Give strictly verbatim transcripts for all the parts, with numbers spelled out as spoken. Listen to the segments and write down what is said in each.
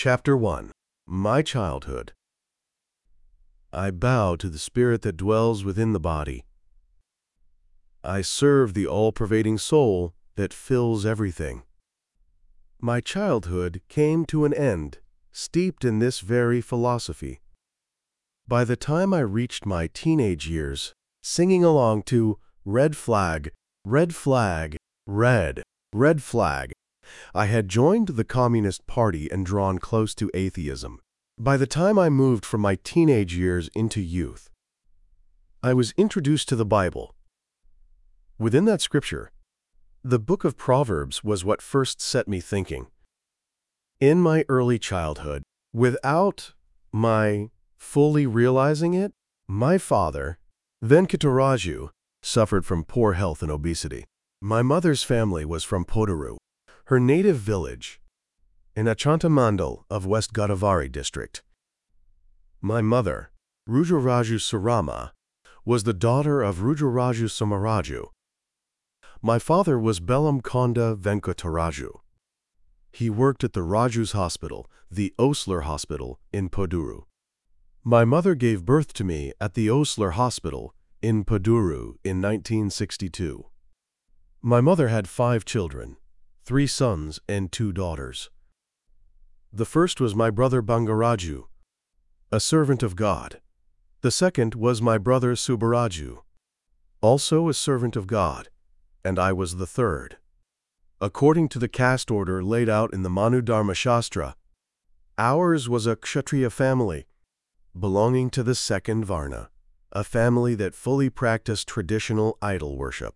Chapter one. My Childhood. I bow to the spirit that dwells within the body. I serve the all-pervading soul that fills everything. My childhood came to an end, steeped in this very philosophy. By the time I reached my teenage years, singing along to Red Flag, Red Flag, Red, Red Flag, I had joined the Communist Party and drawn close to atheism. By the time I moved from my teenage years into youth, I was introduced to the Bible. Within that scripture, the book of Proverbs was what first set me thinking. In my early childhood, without my fully realizing it, my father, Venkataraju, suffered from poor health and obesity. My mother's family was from Podaru, her native village, in Achantamandal of West Godavari district. My mother, Rudraraju Surama, was the daughter of Rudraraju Samaraju. My father was Bellam Konda Venkataraju. He worked at the Raju's Hospital, the Osler Hospital, in Poduru. My mother gave birth to me at the Osler Hospital in Poduru in nineteen sixty-two. My mother had five children, three sons and two daughters. The first was my brother Bangaraju, a servant of God. The second was my brother Subaraju, also a servant of God, and I was the third. According to the caste order laid out in the Manu Dharma Shastra, ours was a Kshatriya family, belonging to the second Varna, a family that fully practiced traditional idol worship.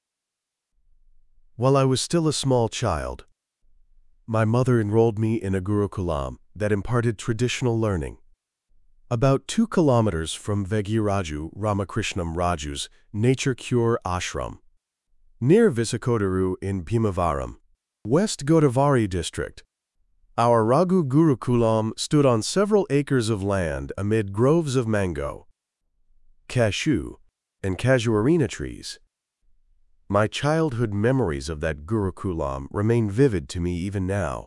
While I was still a small child, my mother enrolled me in a Gurukulam that imparted traditional learning. About two kilometers from Vegiraju Ramakrishnam Raju's Nature Cure Ashram, near Visakodaru in Bhimavaram, West Godavari district, our Raghu Gurukulam stood on several acres of land amid groves of mango, cashew, and casuarina trees. My childhood memories of that Gurukulam remain vivid to me even now.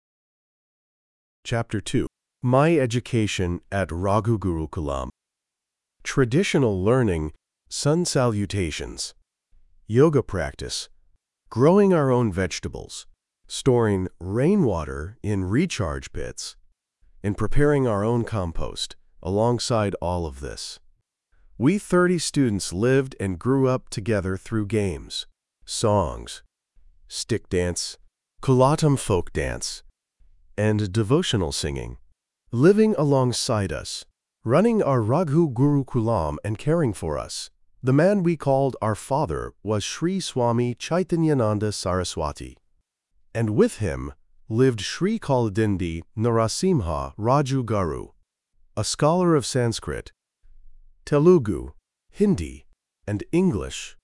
Chapter two. My education at Raghu Gurukulam. Traditional learning, sun salutations, yoga practice, growing our own vegetables, storing rainwater in recharge pits, and preparing our own compost. Alongside all of this, we thirty students lived and grew up together through games, songs, stick dance, Kulatam folk dance, and devotional singing. Living alongside us, running our Raghu Gurukulam and caring for us, the man we called our father was Sri Swami Chaitanyananda Saraswati. And with him lived Sri Kaladindi Narasimha Raju Garu, a scholar of Sanskrit, Telugu, Hindi, and English.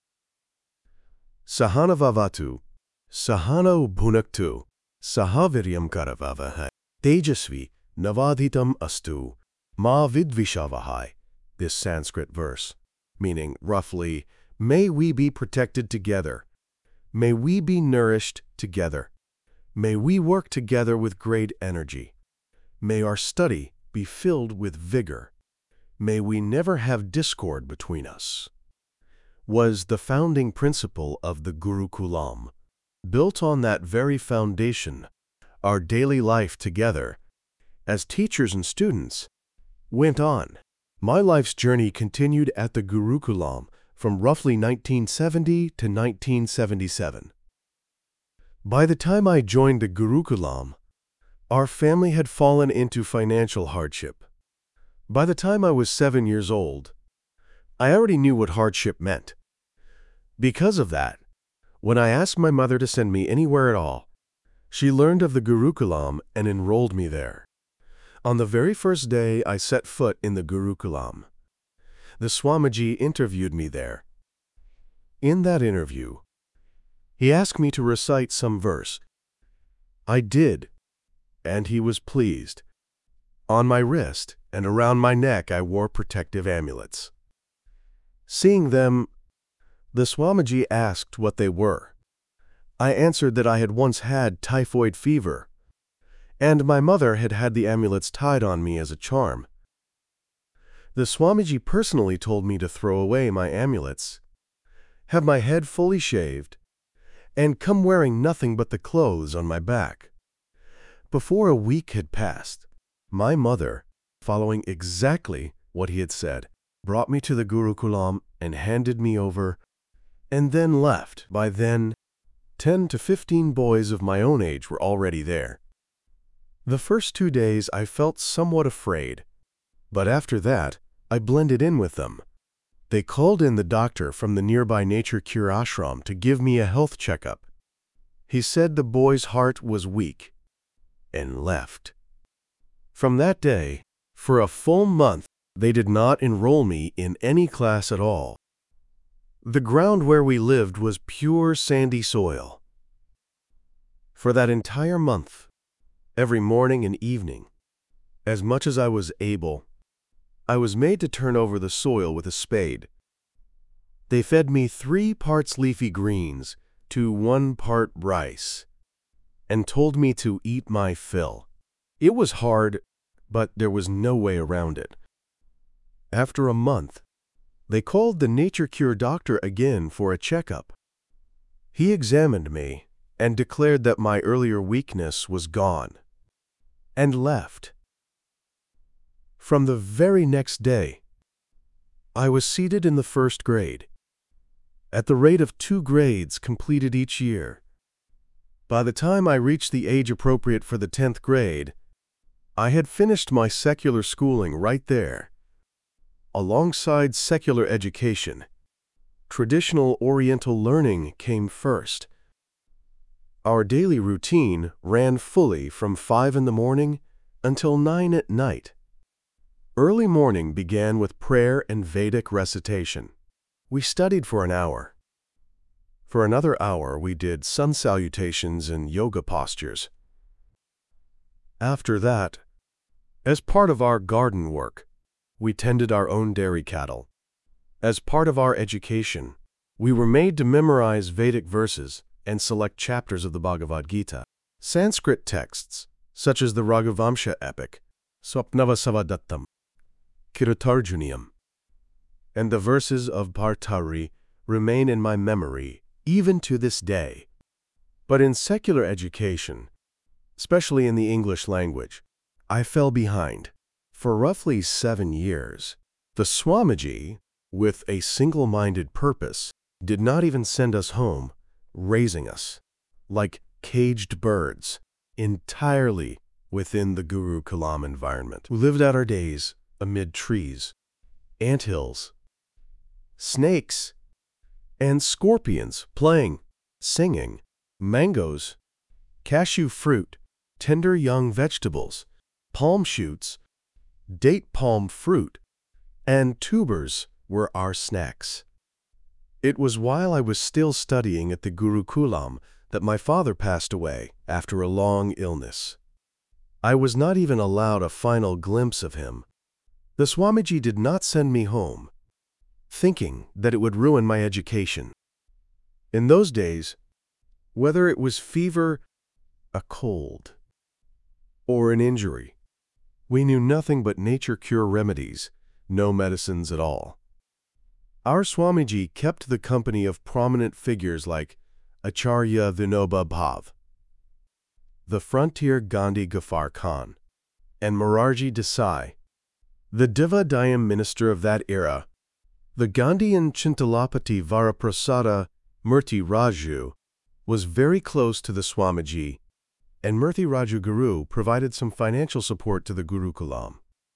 Sahanavavatu, Sahana Bhunaktu, Sahaviryam Karavavaha, Tejasvi, Navadhitam Astu, Ma Vidvishavahai, this Sanskrit verse, meaning roughly, may we be protected together, may we be nourished together, may we work together with great energy, may our study be filled with vigor, may we never have discord between us, was the founding principle of the Gurukulam. Built on that very foundation, our daily life together, as teachers and students, went on. My life's journey continued at the Gurukulam from roughly nineteen seventy to nineteen seventy-seven. By the time I joined the Gurukulam, our family had fallen into financial hardship. By the time I was seven years old, I already knew what hardship meant. Because of that, when I asked my mother to send me anywhere at all, she learned of the Gurukulam and enrolled me there. On the very first day I set foot in the Gurukulam, the Swamiji interviewed me there. In that interview, he asked me to recite some verse. I did, and he was pleased. On my wrist and around my neck I wore protective amulets. Seeing them, the Swamiji asked what they were. I answered that I had once had typhoid fever, and my mother had had the amulets tied on me as a charm. The Swamiji personally told me to throw away my amulets, have my head fully shaved, and come wearing nothing but the clothes on my back. Before a week had passed, my mother, following exactly what he had said, brought me to the Gurukulam and handed me over, and then left. By then, ten to fifteen boys of my own age were already there. The first two days I felt somewhat afraid, but after that, I blended in with them. They called in the doctor from the nearby Nature Cure ashram to give me a health checkup. He said the boy's heart was weak, and left. From that day, for a full month, they did not enroll me in any class at all. The ground where we lived was pure sandy soil. For that entire month, every morning and evening, as much as I was able, I was made to turn over the soil with a spade. They fed me three parts leafy greens to one part rice, and told me to eat my fill. It was hard, but there was no way around it. After a month, they called the Nature Cure doctor again for a checkup. He examined me and declared that my earlier weakness was gone, and left. From the very next day, I was seated in the first grade, at the rate of two grades completed each year. By the time I reached the age appropriate for the tenth grade, I had finished my secular schooling right there. Alongside secular education, traditional Oriental learning came first. Our daily routine ran fully from five in the morning until nine at night. Early morning began with prayer and Vedic recitation. We studied for an hour. For another hour, we did sun salutations and yoga postures. After that, as part of our garden work, we tended our own dairy cattle. As part of our education, we were made to memorize Vedic verses and select chapters of the Bhagavad Gita. Sanskrit texts, such as the Raghuvamsha epic, Swapnavasavadattam, Kiratarjuniyam, and the verses of Bhartari remain in my memory even to this day. But in secular education, especially in the English language, I fell behind. For roughly seven years, the Swamiji, with a single-minded purpose, did not even send us home, raising us, like caged birds, entirely within the Gurukulam environment. We lived out our days amid trees, anthills, snakes, and scorpions playing, singing, mangoes, cashew fruit, tender young vegetables, palm shoots, date palm fruit, and tubers were our snacks. It was while I was still studying at the Gurukulam that my father passed away after a long illness. I was not even allowed a final glimpse of him. The Swamiji did not send me home, thinking that it would ruin my education. In those days, whether it was fever, a cold, or an injury, we knew nothing but nature cure remedies, no medicines at all. Our Swamiji kept the company of prominent figures like Acharya Vinoba Bhav, the frontier Gandhi Ghaffar Khan, and Morarji Desai, the Devadayam minister of that era. The Gandhian Chintalapati Varaprasada Murti Raju was very close to the Swamiji, and Murti Raju Guru provided some financial support to the Gurukulam.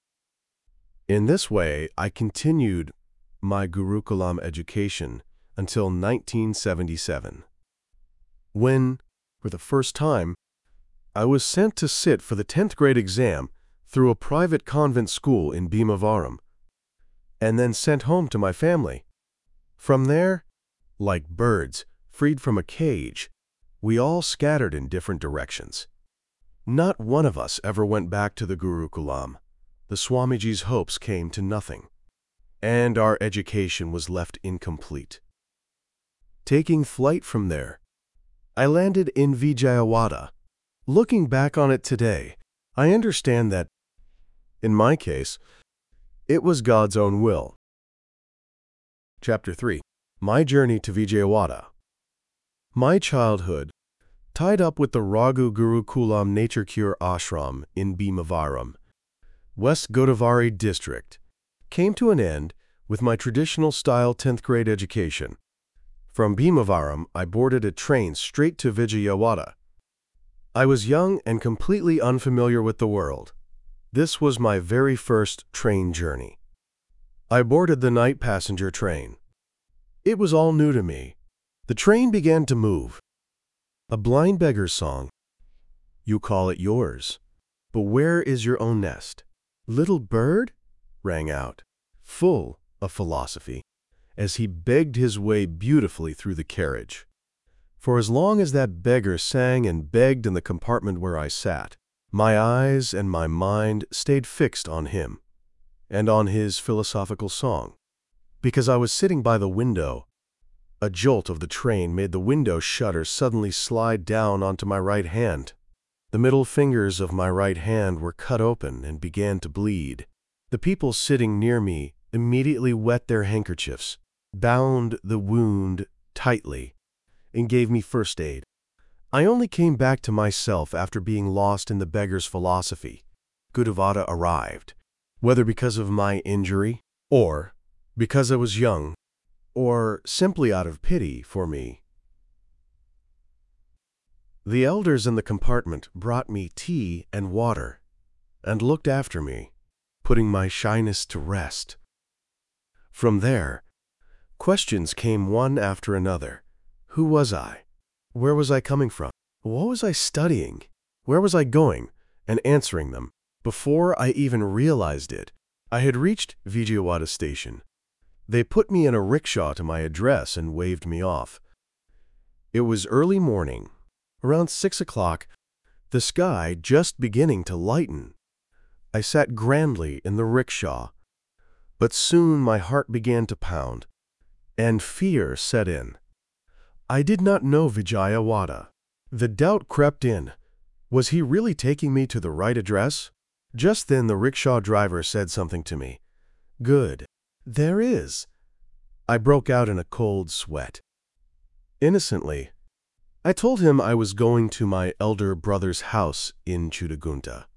In this way, I continued my Gurukulam education until nineteen seventy-seven, when, for the first time, I was sent to sit for the tenth grade exam through a private convent school in Bhimavaram, and then sent home to my family. From there, like birds freed from a cage, we all scattered in different directions. Not one of us ever went back to the Gurukulam. The Swamiji's hopes came to nothing, and our education was left incomplete. Taking flight from there, I landed in Vijayawada, Looking back on it today, I understand that, in my case, it was God's own will. Chapter three. My Journey to Vijayawada. My childhood, tied up with the Raghu Gurukulam Nature Cure Ashram in Bhimavaram, West Godavari district, came to an end with my traditional-style tenth grade education. From Bhimavaram, I boarded a train straight to Vijayawada. I was young and completely unfamiliar with the world. This was my very first train journey. I boarded the night passenger train. It was all new to me. The train began to move. A blind beggar's song. You call it yours, but where is your own nest? Little bird? Rang out, full of philosophy, as he begged his way beautifully through the carriage. For as long as that beggar sang and begged in the compartment where I sat, my eyes and my mind stayed fixed on him and on his philosophical song. Because I was sitting by the window, a jolt of the train made the window shutter suddenly slide down onto my right hand. The middle fingers of my right hand were cut open and began to bleed. The people sitting near me immediately wet their handkerchiefs, bound the wound tightly, and gave me first aid. I only came back to myself after being lost in the beggar's philosophy. Gudavada arrived, whether because of my injury, or because I was young, or simply out of pity for me. The elders in the compartment brought me tea and water, and looked after me, putting my shyness to rest. From there, questions came one after another. Who was I? Where was I coming from? What was I studying? Where was I going? And answering them. Before I even realized it, I had reached Vijayawada station. They put me in a rickshaw to my address and waved me off. It was early morning, around six o'clock, the sky just beginning to lighten. I sat grandly in the rickshaw, but soon my heart began to pound, and fear set in. I did not know Vijayawada. The doubt crept in. Was he really taking me to the right address? Just then the rickshaw driver said something to me. Good. There is. I broke out in a cold sweat. Innocently, I told him I was going to my elder brother's house in Chudagunta.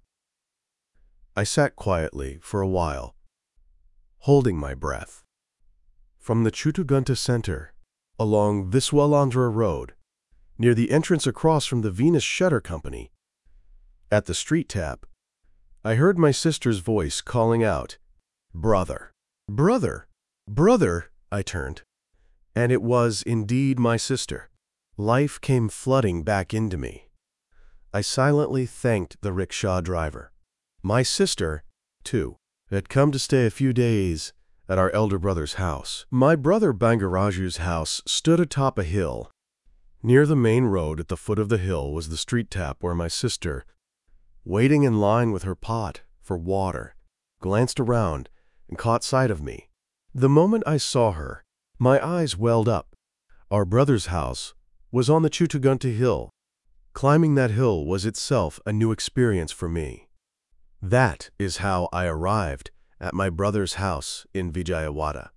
I sat quietly for a while, holding my breath. From the Chudagunta center, along Viswalandra Road, near the entrance across from the Venus Shutter Company, at the street tap, I heard my sister's voice calling out, "Brother! Brother! Brother!" I turned, and it was indeed my sister. Life came flooding back into me. I silently thanked the rickshaw driver. My sister, too, had come to stay a few days at our elder brother's house. My brother Bangaraju's house stood atop a hill. Near the main road at the foot of the hill was the street tap where my sister, waiting in line with her pot for water, glanced around and caught sight of me. The moment I saw her, my eyes welled up. Our brother's house was on the Chudagunta hill. Climbing that hill was itself a new experience for me. That is how I arrived at my brother's house in Vijayawada.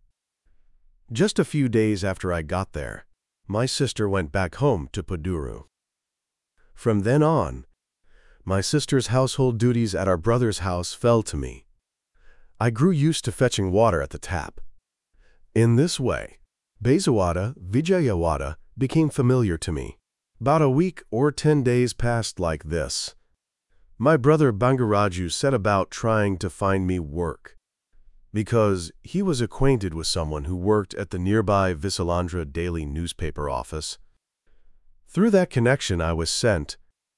Just a few days after I got there, my sister went back home to Paduru. From then on, my sister's household duties at our brother's house fell to me. I grew used to fetching water at the tap. In this way, Bezawada, Vijayawada became familiar to me. About a week or ten days passed like this. My brother Bangaraju set about trying to find me work, because he was acquainted with someone who worked at the nearby Visalandra daily newspaper office. Through that connection, I was sent,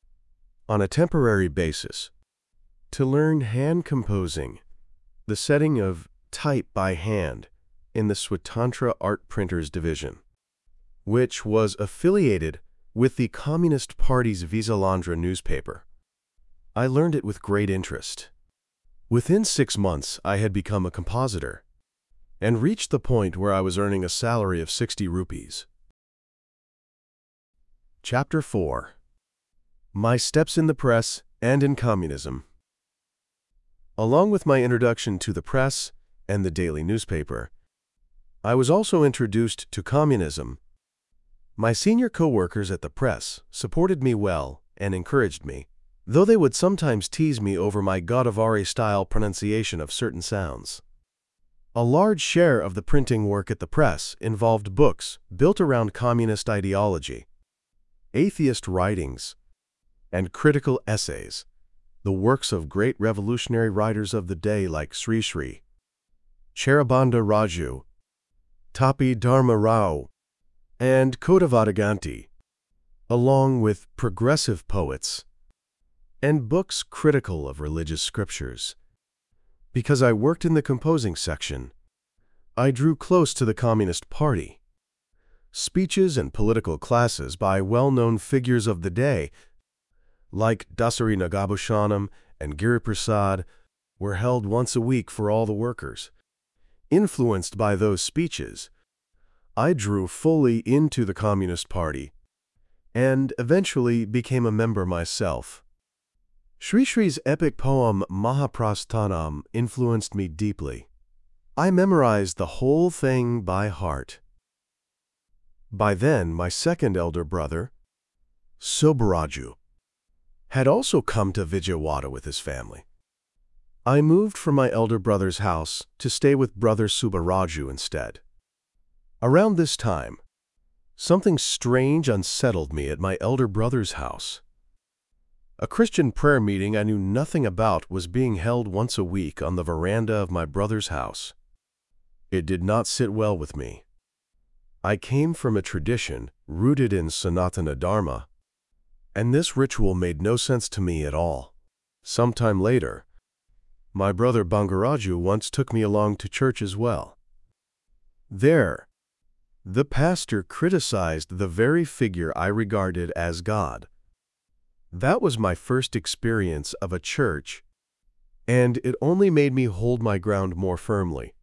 on a temporary basis, to learn hand composing, the setting of type by hand in the Swatantra Art Printers Division, which was affiliated with the Communist Party's Visalandra newspaper. I learned it with great interest. Within six months, I had become a compositor and reached the point where I was earning a salary of sixty rupees. Chapter four. My Steps in the Press and in Communism. Along with my introduction to the press and the daily newspaper, I was also introduced to communism. My senior co-workers at the press supported me well and encouraged me, though they would sometimes tease me over my Godavari-style pronunciation of certain sounds. A large share of the printing work at the press involved books built around communist ideology, atheist writings, and critical essays, the works of great revolutionary writers of the day like Sri Sri, Cherabanda Raju, Tapi Dharma Rao, and Kodavadaganti, along with progressive poets, and books critical of religious scriptures. Because I worked in the composing section, I drew close to the Communist Party. Speeches and political classes by well-known figures of the day, like Dasari Nagabhushanam and Giriprasad, were held once a week for all the workers. Influenced by those speeches, I drew fully into the Communist Party and eventually became a member myself. Sri Sri's epic poem Mahaprasthanam influenced me deeply. I memorized the whole thing by heart. By then, my second elder brother, Subaraju, had also come to Vijayawada with his family. I moved from my elder brother's house to stay with brother Subaraju instead. Around this time, something strange unsettled me at my elder brother's house. A Christian prayer meeting I knew nothing about was being held once a week on the veranda of my brother's house. It did not sit well with me. I came from a tradition rooted in Sanatana Dharma, and this ritual made no sense to me at all. Sometime later, my brother Bangaraju once took me along to church as well. There, the pastor criticized the very figure I regarded as God. That was my first experience of a church, and it only made me hold my ground more firmly.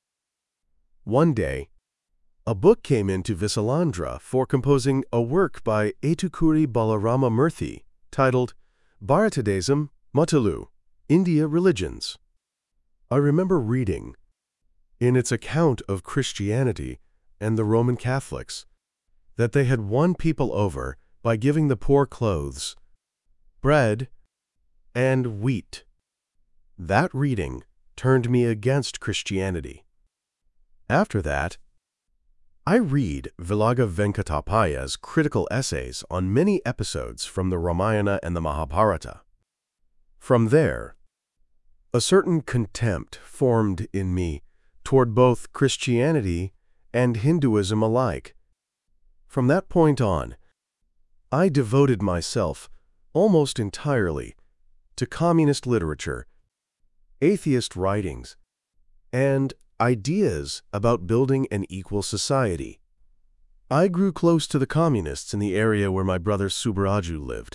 One day, a book came into Visalandra for composing a work by Etukuri Balarama Murthy titled Bharatadesam Matalu, India Religions. I remember reading, in its account of Christianity and the Roman Catholics, that they had won people over by giving the poor clothes, bread, and wheat. That reading turned me against Christianity. After that, I read Vilaga Venkatapaya's critical essays on many episodes from the Ramayana and the Mahabharata. From there, a certain contempt formed in me toward both Christianity and Hinduism alike. From that point on, I devoted myself almost entirely to communist literature, atheist writings, and ideas about building an equal society. I grew close to the communists in the area where my brother Subaraju lived.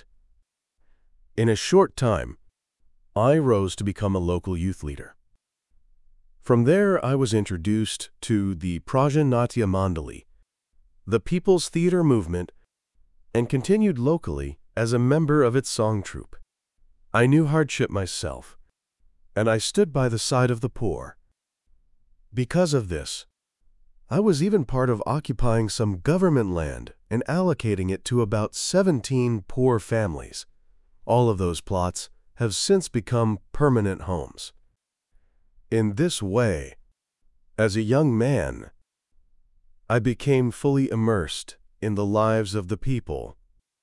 In a short time, I rose to become a local youth leader. From there, I was introduced to the Praja Natya Mandali, the People's Theater Movement, and continued locally as a member of its song troupe. I knew hardship myself, and I stood by the side of the poor. Because of this, I was even part of occupying some government land and allocating it to about seventeen poor families. All of those plots have since become permanent homes. In this way, as a young man, I became fully immersed in the lives of the people.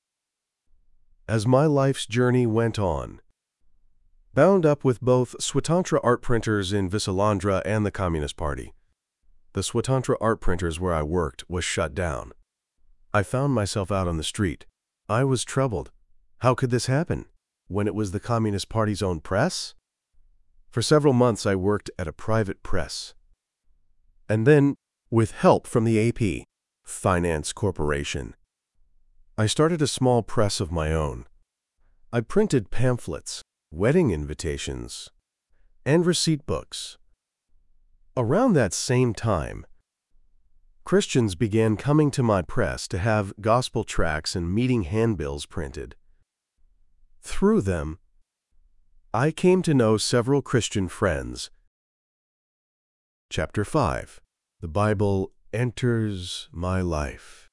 As my life's journey went on, bound up with both Swatantra art printers in Visalandra and the Communist Party, the Swatantra art printers where I worked was shut down. I found myself out on the street. I was troubled. How could this happen when it was the Communist Party's own press? For several months I worked at a private press. And then, with help from the A P Finance Corporation, I started a small press of my own. I printed pamphlets, wedding invitations, and receipt books. Around that same time, Christians began coming to my press to have gospel tracts and meeting handbills printed. Through them, I came to know several Christian friends. Chapter five. The Bible enters my life.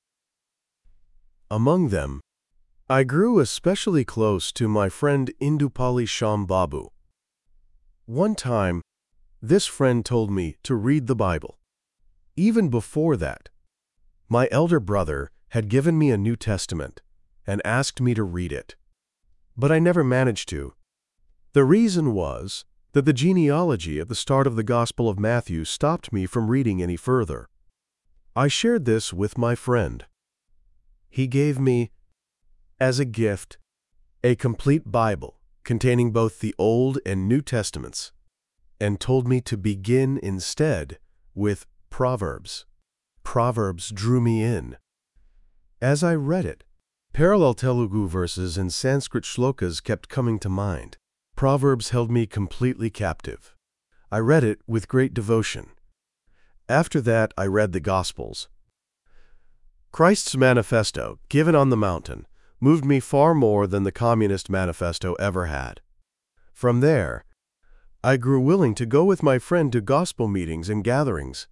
Among them, I grew especially close to my friend Indupali Sham Babu. One time, this friend told me to read the Bible. Even before that, my elder brother had given me a New Testament and asked me to read it. But I never managed to. The reason was that the genealogy at the start of the Gospel of Matthew stopped me from reading any further. I shared this with my friend. He gave me, as a gift, a complete Bible containing both the Old and New Testaments, and told me to begin instead with Proverbs. Proverbs drew me in. As I read it, parallel Telugu verses and Sanskrit shlokas kept coming to mind. Proverbs held me completely captive. I read it with great devotion. After that, I read the Gospels. Christ's manifesto, given on the mountain, moved me far more than the Communist Manifesto ever had. From there, I grew willing to go with my friend to gospel meetings and gatherings.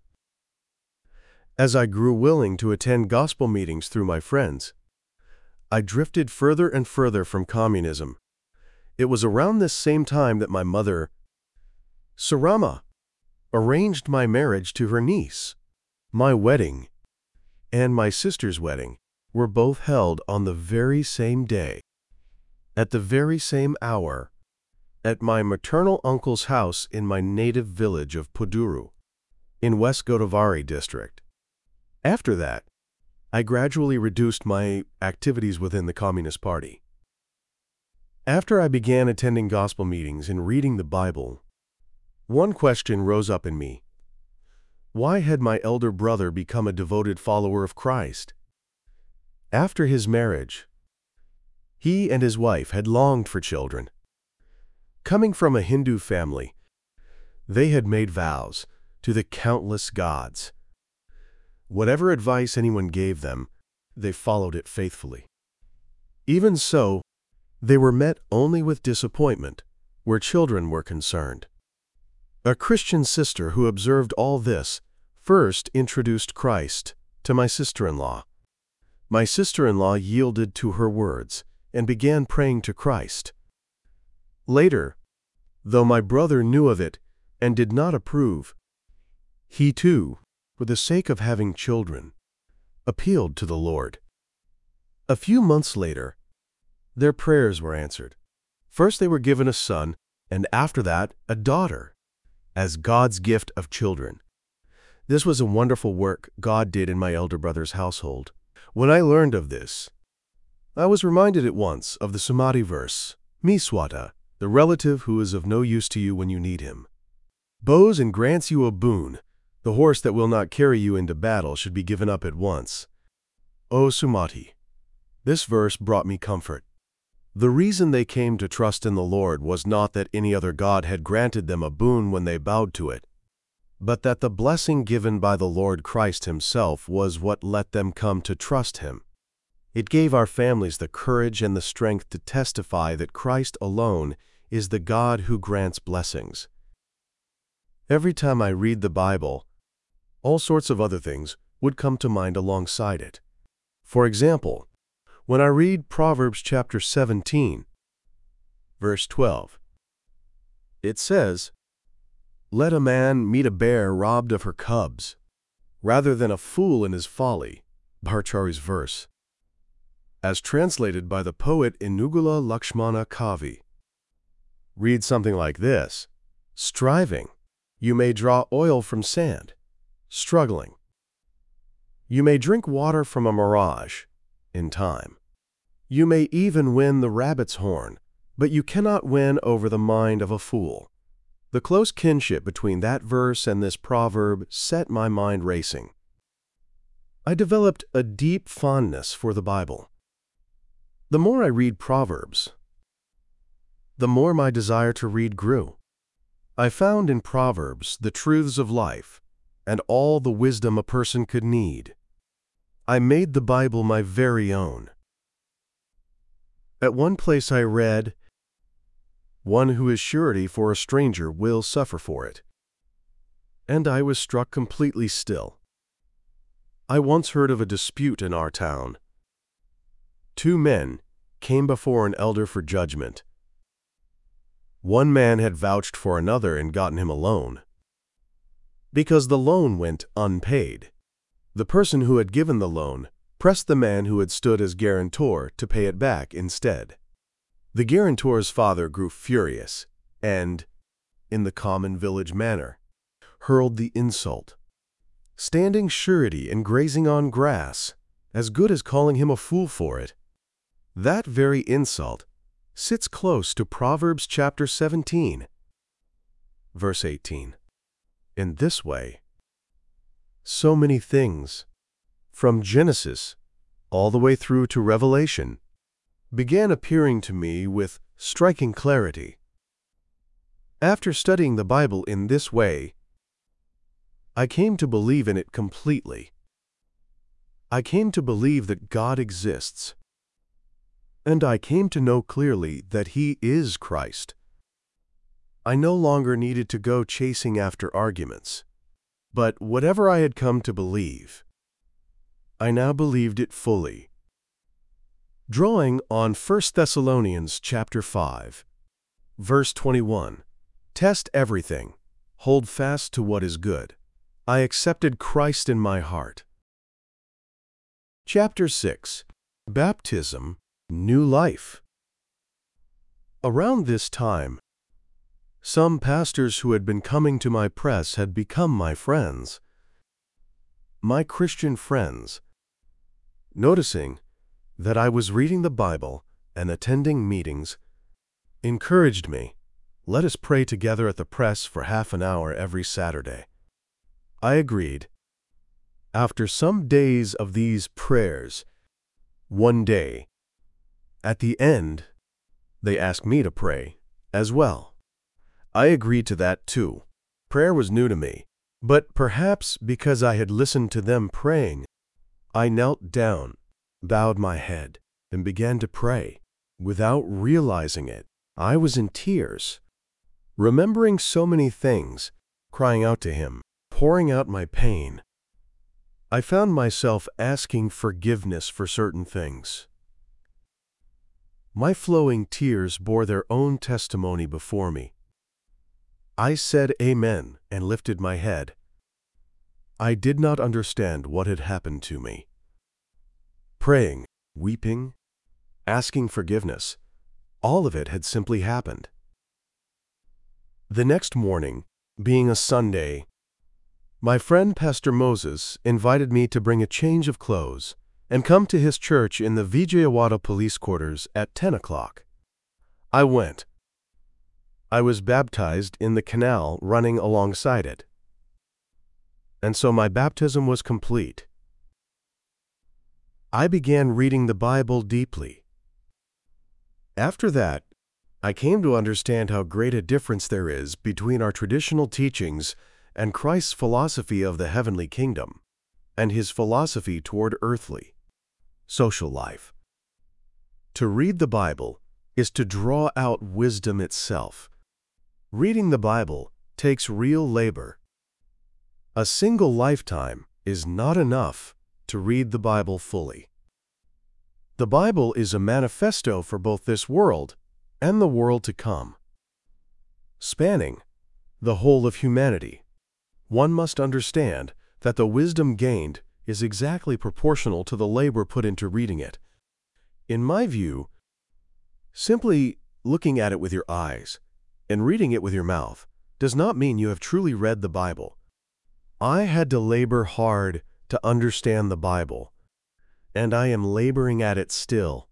As I grew willing to attend gospel meetings through my friends, I drifted further and further from communism. It was around this same time that my mother, Sarama, arranged my marriage to her niece. My wedding and my sister's wedding were both held on the very same day, at the very same hour, at my maternal uncle's house in my native village of Puduru, in West Godavari district. After that, I gradually reduced my activities within the Communist Party. After I began attending gospel meetings and reading the Bible, one question rose up in me. Why had my elder brother become a devoted follower of Christ? After his marriage, he and his wife had longed for children. Coming from a Hindu family, they had made vows to the countless gods. Whatever advice anyone gave them, they followed it faithfully. Even so, they were met only with disappointment where children were concerned. A Christian sister who observed all this first introduced Christ to my sister-in-law. My sister-in-law yielded to her words and began praying to Christ. Later, though my brother knew of it and did not approve, he too, for the sake of having children, appealed to the Lord. A few months later, their prayers were answered. First they were given a son, and after that, a daughter, as God's gift of children. This was a wonderful work God did in my elder brother's household. When I learned of this, I was reminded at once of the Sumadhi verse, Miswata, the relative who is of no use to you when you need him. Bows and grants you a boon. The horse that will not carry you into battle should be given up at once. O Sumadhi, this verse brought me comfort. The reason they came to trust in the Lord was not that any other god had granted them a boon when they bowed to it, but that the blessing given by the Lord Christ himself was what let them come to trust him. It gave our families the courage and the strength to testify that Christ alone is the God who grants blessings. Every time I read the Bible, all sorts of other things would come to mind alongside it. For example, when I read Proverbs chapter seventeen, verse twelve, it says, "Let a man meet a bear robbed of her cubs, rather than a fool in his folly," Bharchari's verse, as translated by the poet Inugula Lakshmana Kavi. Read something like this: striving, you may draw oil from sand. Struggling, you may drink water from a mirage. In time, you may even win the rabbit's horn, but you cannot win over the mind of a fool. The close kinship between that verse and this proverb set my mind racing. I developed a deep fondness for the Bible. The more I read Proverbs, the more my desire to read grew. I found in Proverbs the truths of life and all the wisdom a person could need. I made the Bible my very own. At one place I read, "One who is surety for a stranger will suffer for it." And I was struck completely still. I once heard of a dispute in our town. Two men came before an elder for judgment. One man had vouched for another and gotten him a loan. Because the loan went unpaid, the person who had given the loan pressed the man who had stood as guarantor to pay it back instead. The guarantor's father grew furious and, in the common village manner, hurled the insult. Standing surety and grazing on grass, as good as calling him a fool for it. That very insult sits close to Proverbs chapter seventeen, verse eighteen. In this way, so many things, from Genesis all the way through to Revelation, began appearing to me with striking clarity. After studying the Bible in this way, I came to believe in it completely. I came to believe that God exists. And I came to know clearly that He is Christ. I no longer needed to go chasing after arguments. But whatever I had come to believe, I now believed it fully. Drawing on First Thessalonians chapter five, verse twenty-one, "Test everything, hold fast to what is good. I accepted Christ in my heart." Chapter six, Baptism, New Life. Around this time, some pastors who had been coming to my press had become my friends. My Christian friends, noticing that I was reading the Bible and attending meetings, encouraged me, "Let us pray together at the press for half an hour every Saturday." I agreed. After some days of these prayers, one day, at the end, they asked me to pray as well. I agreed to that too. Prayer was new to me, but perhaps because I had listened to them praying, I knelt down, bowed my head, and began to pray. Without realizing it, I was in tears, remembering so many things, crying out to Him, pouring out my pain. I found myself asking forgiveness for certain things. My flowing tears bore their own testimony before me. I said amen and lifted my head. I did not understand what had happened to me. Praying, weeping, asking forgiveness, all of it had simply happened. The next morning, being a Sunday, my friend Pastor Moses invited me to bring a change of clothes and come to his church in the Vijayawada police quarters at ten o'clock. I went. I was baptized in the canal running alongside it. And so my baptism was complete. I began reading the Bible deeply. After that, I came to understand how great a difference there is between our traditional teachings and Christ's philosophy of the heavenly kingdom, and His philosophy toward earthly, social life. To read the Bible is to draw out wisdom itself. Reading the Bible takes real labor. A single lifetime is not enough to read the Bible fully. The Bible is a manifesto for both this world and the world to come. Spanning the whole of humanity, one must understand that the wisdom gained is exactly proportional to the labor put into reading it. In my view, simply looking at it with your eyes and reading it with your mouth does not mean you have truly read the Bible. I had to labor hard to understand the Bible, and I am laboring at it still.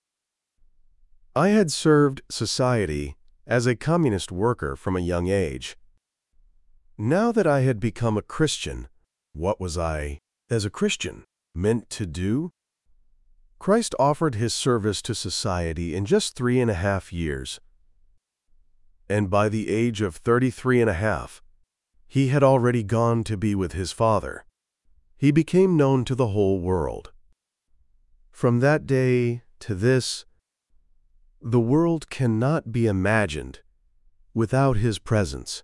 I had served society as a communist worker from a young age. Now that I had become a Christian, what was I, as a Christian, meant to do? Christ offered His service to society in just three and a half years. And by the age of thirty-three and a half, He had already gone to be with His Father. He became known to the whole world. From that day to this, The world cannot be imagined without his presence.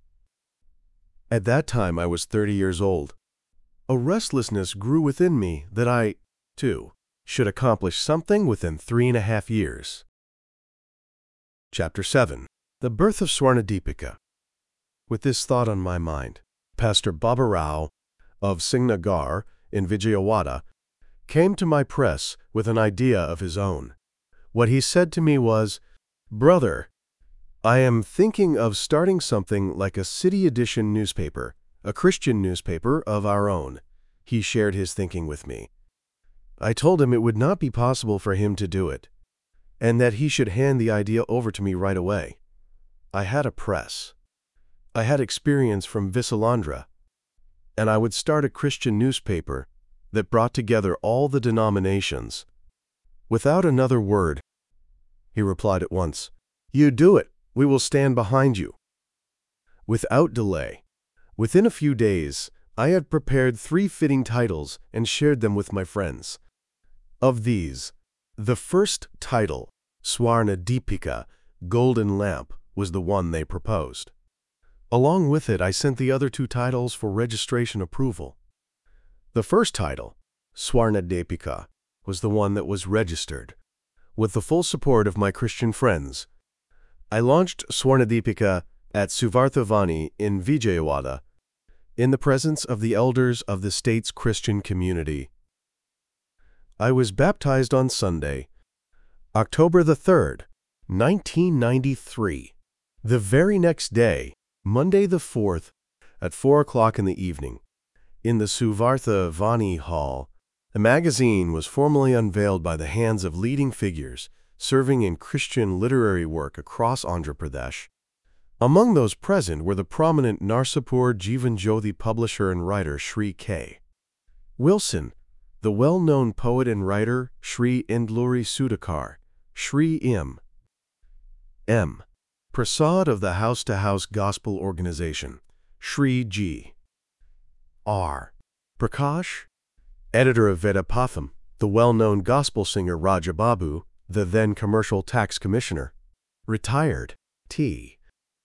At that time I was thirty years old. A restlessness grew within me that I, too, should accomplish something within three and a half years. Chapter seven. The Birth of Swarnadeepika. With this thought on my mind, Pastor Baba Rao of Singnagar in Vijayawada came to my press with an idea of his own. What he said to me was, "Brother, I am thinking of starting something like a city edition newspaper, a Christian newspaper of our own." He shared his thinking with me. I told him it would not be possible for him to do it, and that he should hand the idea over to me right away. I had a press. I had experience from Visalandra, and I would start a Christian newspaper that brought together all the denominations. Without another word, he replied at once, "You do it. We will stand behind you." Without delay, within a few days, I had prepared three fitting titles and shared them with my friends. Of these, the first title, Swarnadeepika, Golden Lamp, was the one they proposed. Along with it, I sent the other two titles for registration approval. The first title, Swarnadeepika, was the one that was registered. With the full support of my Christian friends, I launched Swarnadeepika at Suvarthavani in Vijayawada in the presence of the elders of the state's Christian community. I was baptized on Sunday, October the third, nineteen ninety-three. The very next day, Monday the fourth, at four o'clock in the evening, in the Suvarthavani Hall, the magazine was formally unveiled by the hands of leading figures serving in Christian literary work across Andhra Pradesh. Among those present were the prominent Narsapur Jivan Jyoti publisher and writer Shri K. Wilson, the well-known poet and writer Shri Indluri Sudhakar, Shri M. M. Prasad of the House to House Gospel Organization, Shri G. R. Prakash, editor of Vedapatham, the well-known gospel singer Raja Babu, the then commercial tax commissioner, retired T.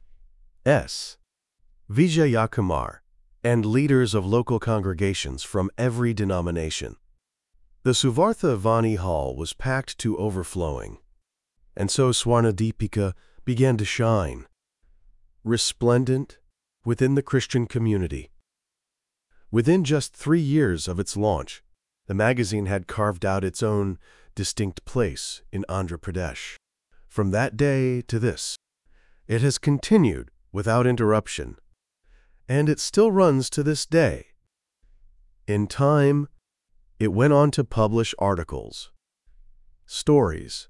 S. Vijayakumar, and leaders of local congregations from every denomination. The Suvarthavani Hall was packed to overflowing, and so Swarnadeepika began to shine, resplendent within the Christian community. Within just three years of its launch, the magazine had carved out its own distinct place in Andhra Pradesh. From that day to this, it has continued without interruption, and it still runs to this day. In time, it went on to publish articles, stories,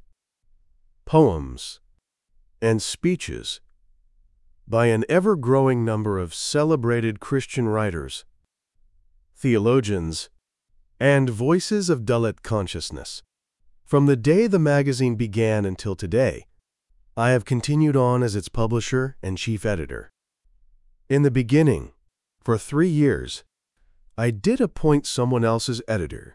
poems, and speeches by an ever-growing number of celebrated Christian writers, theologians, and voices of Dalit consciousness. From the day the magazine began until today, I have continued on as its publisher and chief editor. In the beginning, for three years, I did appoint someone else as editor.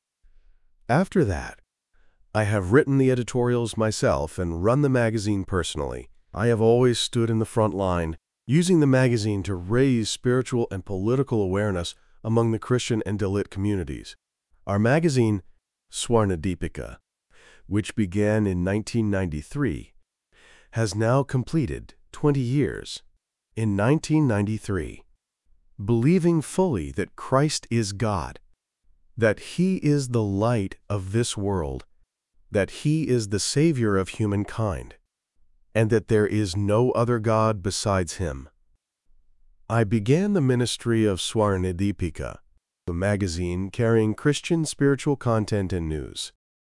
After that, I have written the editorials myself and run the magazine personally. I have always stood in the front line, using the magazine to raise spiritual and political awareness among the Christian and Dalit communities. Our magazine, Swarnadeepika, which began in nineteen ninety-three, has now completed twenty years. In nineteen ninety-three, believing fully that Christ is God, that He is the light of this world, that He is the Savior of humankind, and that there is no other God besides Him, I began the ministry of Swarnadeepika, a magazine carrying Christian spiritual content and news.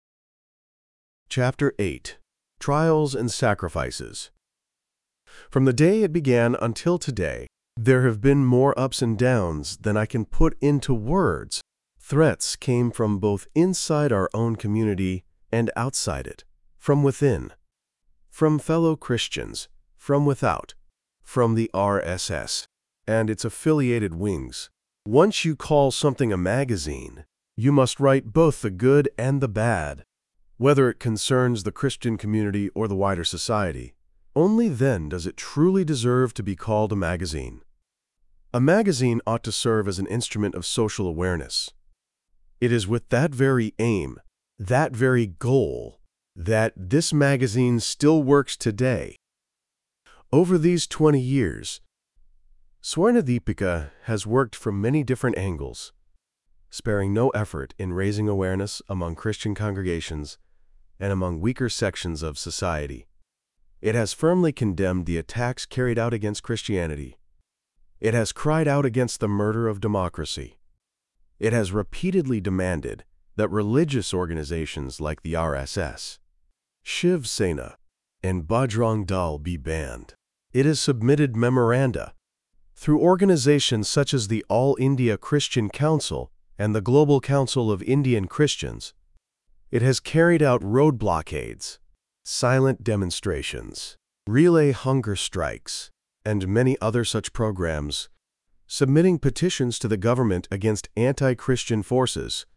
Chapter eight. Trials and Sacrifices. From the day it began until today, there have been more ups and downs than I can put into words. Threats came from both inside our own community and outside it, from within, from fellow Christians, from without, from the R S S and its affiliated wings. Once you call something a magazine, you must write both the good and the bad. whether it concerns the Christian community or the wider society. Only then does it truly deserve to be called a magazine. A magazine ought to serve as an instrument of social awareness. It is with that very aim, that very goal, that this magazine still works today. Over these twenty years, Swarnadeepika has worked from many different angles, sparing no effort in raising awareness among Christian congregations and among weaker sections of society. It has firmly condemned the attacks carried out against Christianity. It has cried out against the murder of democracy. It has repeatedly demanded that religious organizations like the R S S, Shiv Sena, and Bajrang Dal be banned. It has submitted memoranda through organizations such as the All India Christian Council and the Global Council of Indian Christians. It has carried out road blockades, silent demonstrations, relay hunger strikes, and many other such programs, submitting petitions to the government against anti-Christian forces.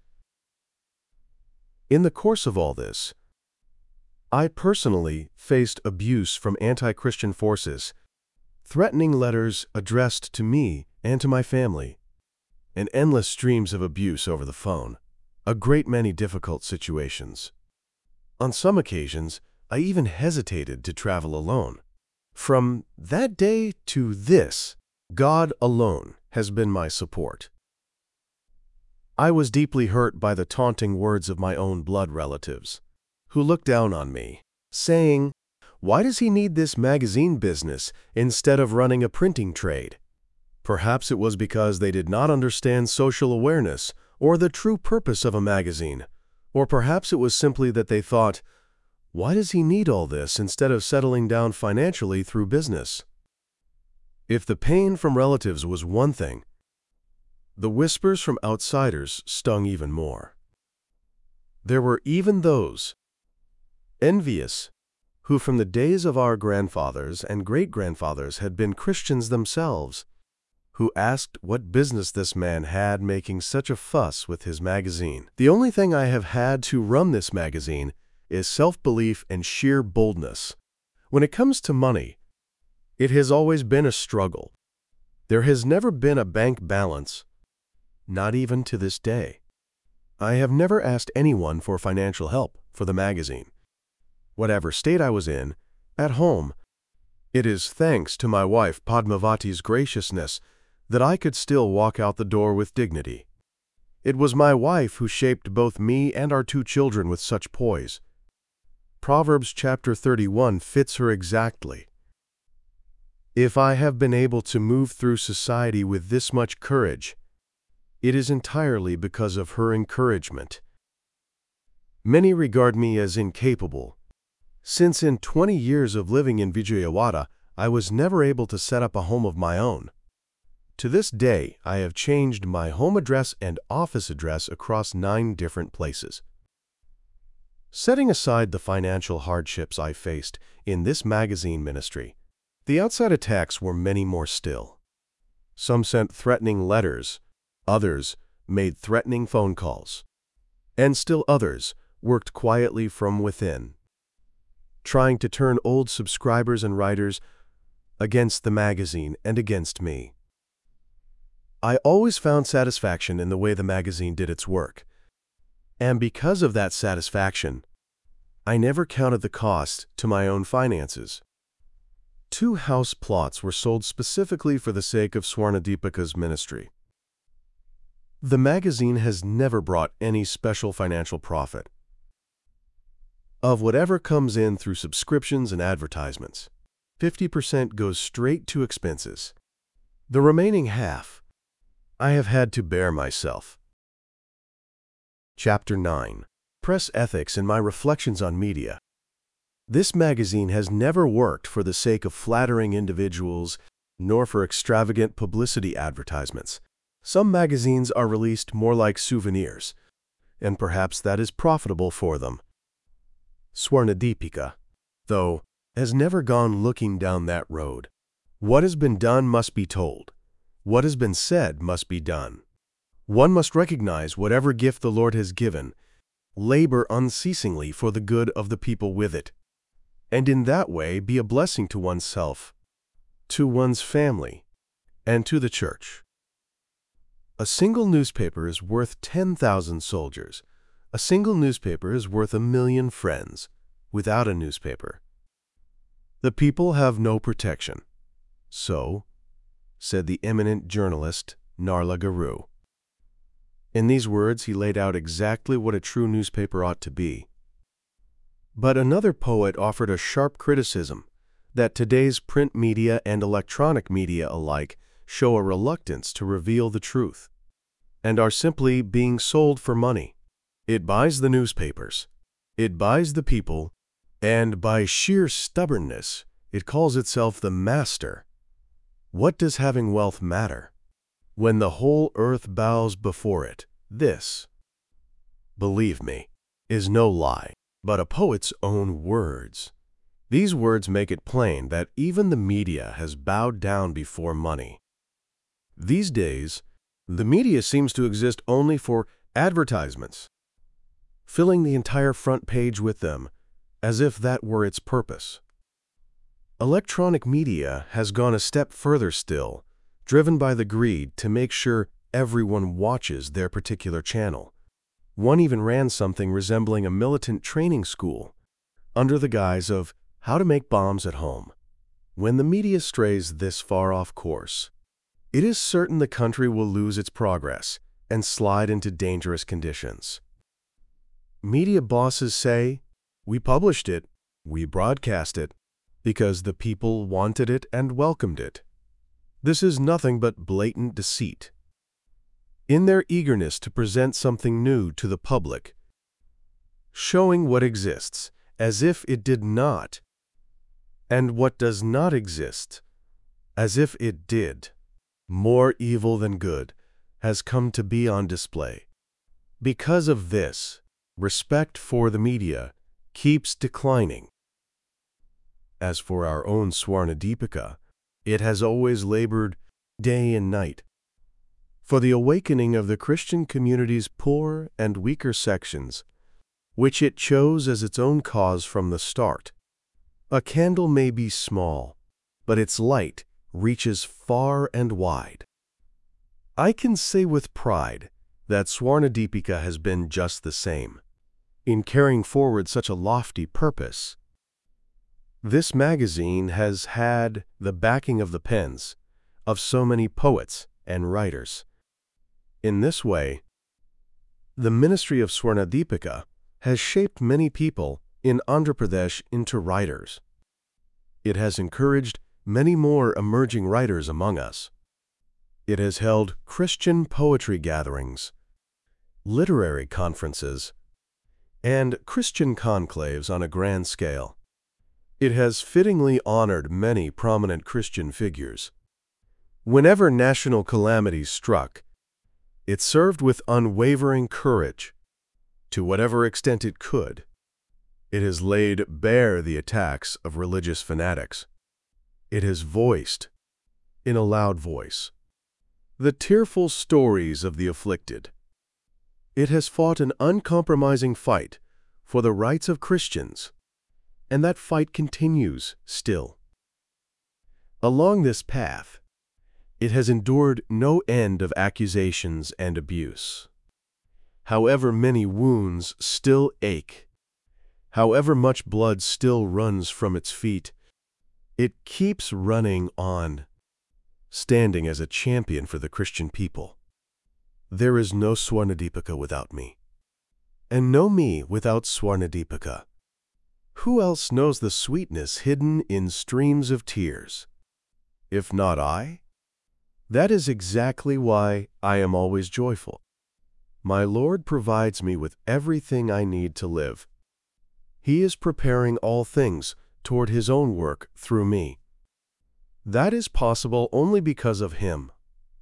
In the course of all this, I personally faced abuse from anti-Christian forces, threatening letters addressed to me and to my family, and endless streams of abuse over the phone, a great many difficult situations. On some occasions, I even hesitated to travel alone. From that day to this, God alone has been my support. I was deeply hurt by the taunting words of my own blood relatives, who looked down on me, saying, "Why does he need this magazine business instead of running a printing trade?" Perhaps it was because they did not understand social awareness or the true purpose of a magazine, or perhaps it was simply that they thought, "Why does he need all this instead of settling down financially through business?" If the pain from relatives was one thing, the whispers from outsiders stung even more. There were even those, envious, who from the days of our grandfathers and great-grandfathers had been Christians themselves, who asked what business this man had making such a fuss with his magazine. The only thing I have had to run this magazine is self-belief and sheer boldness. When it comes to money, it has always been a struggle. There has never been a bank balance, not even to this day. I have never asked anyone for financial help for the magazine. Whatever state I was in, at home, it is thanks to my wife Padmavati's graciousness that I could still walk out the door with dignity. It was my wife who shaped both me and our two children with such poise. Proverbs chapter thirty-one fits her exactly. If I have been able to move through society with this much courage, it is entirely because of her encouragement. Many regard me as incapable, since in twenty years of living in Vijayawada, I was never able to set up a home of my own. To this day, I have changed my home address and office address across nine different places. Setting aside the financial hardships I faced in this magazine ministry, the outside attacks were many more still. Some sent threatening letters, others made threatening phone calls, and still others worked quietly from within, trying to turn old subscribers and writers against the magazine and against me. I always found satisfaction in the way the magazine did its work, and because of that satisfaction, I never counted the cost to my own finances. Two house plots were sold specifically for the sake of Swarnadeepika's ministry. The magazine has never brought any special financial profit. Of whatever comes in through subscriptions and advertisements, fifty percent goes straight to expenses. The remaining half, I have had to bear myself. Chapter nine. Press Ethics and My Reflections on Media. This magazine has never worked for the sake of flattering individuals, nor for extravagant publicity advertisements. Some magazines are released more like souvenirs, and perhaps that is profitable for them. Swarnadeepika, though, has never gone looking down that road. What has been done must be told. What has been said must be done. One must recognize whatever gift the Lord has given, labor unceasingly for the good of the people with it, and in that way be a blessing to oneself, to one's family, and to the church. A single newspaper is worth ten thousand soldiers. A single newspaper is worth a million friends without a newspaper. The people have no protection. So, said the eminent journalist Narla Guru. In these words, he laid out exactly what a true newspaper ought to be. But another poet offered a sharp criticism that today's print media and electronic media alike show a reluctance to reveal the truth and are simply being sold for money. It buys the newspapers, it buys the people, and by sheer stubbornness, it calls itself the master. What does having wealth matter when the whole earth bows before it? This, believe me, is no lie, but a poet's own words. These words make it plain that even the media has bowed down before money. These days, the media seems to exist only for advertisements, filling the entire front page with them, as if that were its purpose. Electronic media has gone a step further still, driven by the greed to make sure everyone watches their particular channel. One even ran something resembling a militant training school under the guise of how to make bombs at home. When the media strays this far off course, it is certain the country will lose its progress and slide into dangerous conditions. Media bosses say, "We published it, we broadcast it, because the people wanted it and welcomed it." This is nothing but blatant deceit. In their eagerness to present something new to the public, showing what exists as if it did not, and what does not exist as if it did, more evil than good has come to be on display. Because of this, respect for the media keeps declining. As for our own Swarnadipika, it has always labored day and night for the awakening of the Christian community's poor and weaker sections, which it chose as its own cause from the start. A candle may be small, but its light reaches far and wide. I can say with pride that Swarnadipika has been just the same in carrying forward such a lofty purpose. This magazine has had the backing of the pens of so many poets and writers. In this way, the ministry of Swarnadipika has shaped many people in Andhra Pradesh into writers. It has encouraged many more emerging writers among us. It has held Christian poetry gatherings, literary conferences, and Christian conclaves on a grand scale. It has fittingly honored many prominent Christian figures. Whenever national calamities struck, it served with unwavering courage, to whatever extent it could. It has laid bare the attacks of religious fanatics. It has voiced, in a loud voice, the tearful stories of the afflicted. It has fought an uncompromising fight for the rights of Christians, and that fight continues still. Along this path, it has endured no end of accusations and abuse. However many wounds still ache, however much blood still runs from its feet, it keeps running on, standing as a champion for the Christian people. There is no Swarnadipika without me, and no me without Swarnadipika. Who else knows the sweetness hidden in streams of tears? If not I? That is exactly why I am always joyful. My Lord provides me with everything I need to live. He is preparing all things toward His own work through me. That is possible only because of Him.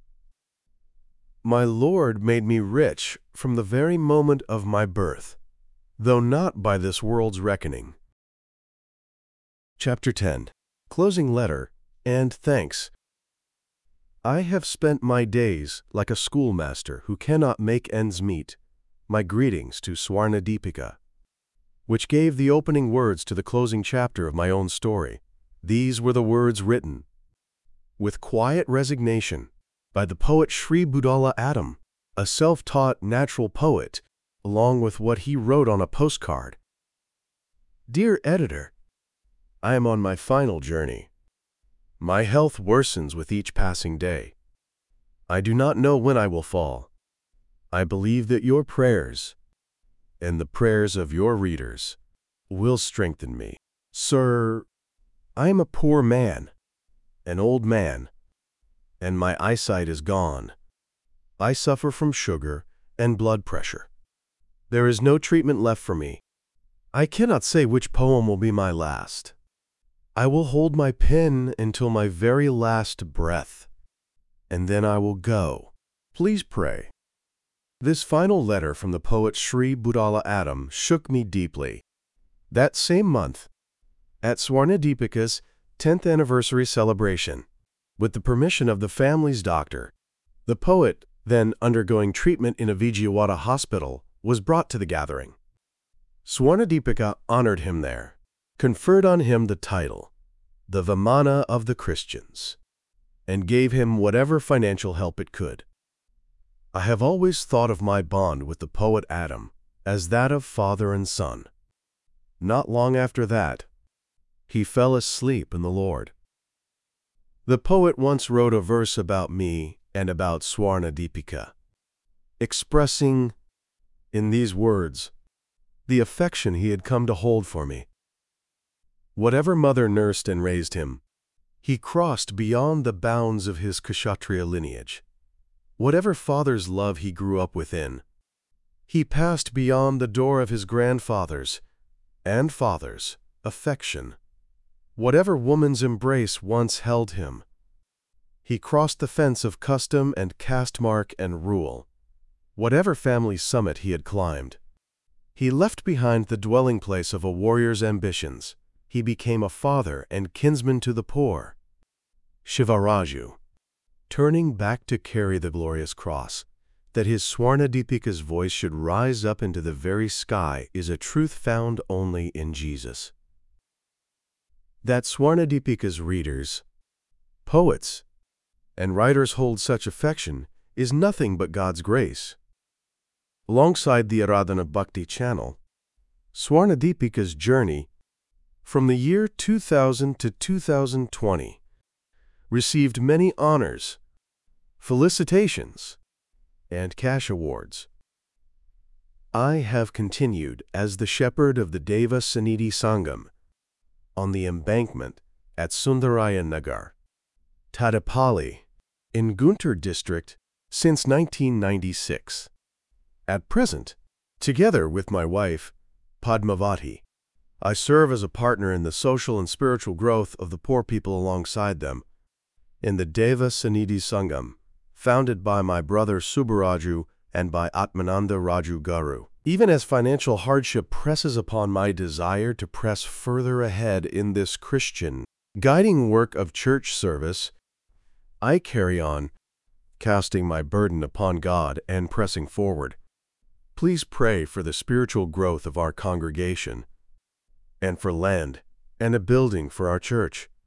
My Lord made me rich from the very moment of my birth, though not by this world's reckoning. Chapter ten. Closing Letter and Thanks. I have spent my days like a schoolmaster who cannot make ends meet, my greetings to Swarnadipika, which gave the opening words to the closing chapter of my own story. These were the words written, with quiet resignation, by the poet Sri Budala Adam, a self-taught natural poet, along with what he wrote on a postcard. Dear editor, I am on my final journey. My health worsens with each passing day. I do not know when I will fall. I believe that your prayers, and the prayers of your readers, will strengthen me. Sir, I am a poor man, an old man, and my eyesight is gone. I suffer from sugar and blood pressure. There is no treatment left for me. I cannot say which poem will be my last. I will hold my pen until my very last breath, and then I will go. Please pray. This final letter from the poet Sri Budala Adam shook me deeply. That same month, at Swarnadipika's tenth anniversary celebration, with the permission of the family's doctor, the poet, then undergoing treatment in a Vijayawada hospital, was brought to the gathering. Swarnadipika honored him there, conferred on him the title, the Vimana of the Christians, and gave him whatever financial help it could. I have always thought of my bond with the poet Adam as that of father and son. Not long after that, he fell asleep in the Lord. The poet once wrote a verse about me and about Swarnadipika, expressing, in these words, the affection he had come to hold for me. Whatever mother nursed and raised him, he crossed beyond the bounds of his Kshatriya lineage. Whatever father's love he grew up within, he passed beyond the door of his grandfather's and father's affection. Whatever woman's embrace once held him, he crossed the fence of custom and caste mark and rule. Whatever family summit he had climbed, he left behind the dwelling place of a warrior's ambitions. He became a father and kinsman to the poor. Shivaraju, turning back to carry the glorious cross, that his Swarnadipika's voice should rise up into the very sky, is a truth found only in Jesus. That Swarnadipika's readers, poets, and writers hold such affection is nothing but God's grace. Alongside the Aradhana Bhakti channel, Swarnadipika's journey from the year two thousand to two thousand twenty received many honors, felicitations, and cash awards. I have continued as the shepherd of the Deva Sanidhi Sangam on the embankment at Sundaraya Nagar, Tadapalli, in Guntur district since nineteen ninety-six. At present, together with my wife, Padmavati, I serve as a partner in the social and spiritual growth of the poor people alongside them in the Deva Sanidhi Sangam, founded by my brother Subbaraju and by Atmananda Raju Garu. Even as financial hardship presses upon my desire to press further ahead in this Christian, guiding work of church service, I carry on, casting my burden upon God and pressing forward. Please pray for the spiritual growth of our congregation and for land and a building for our church.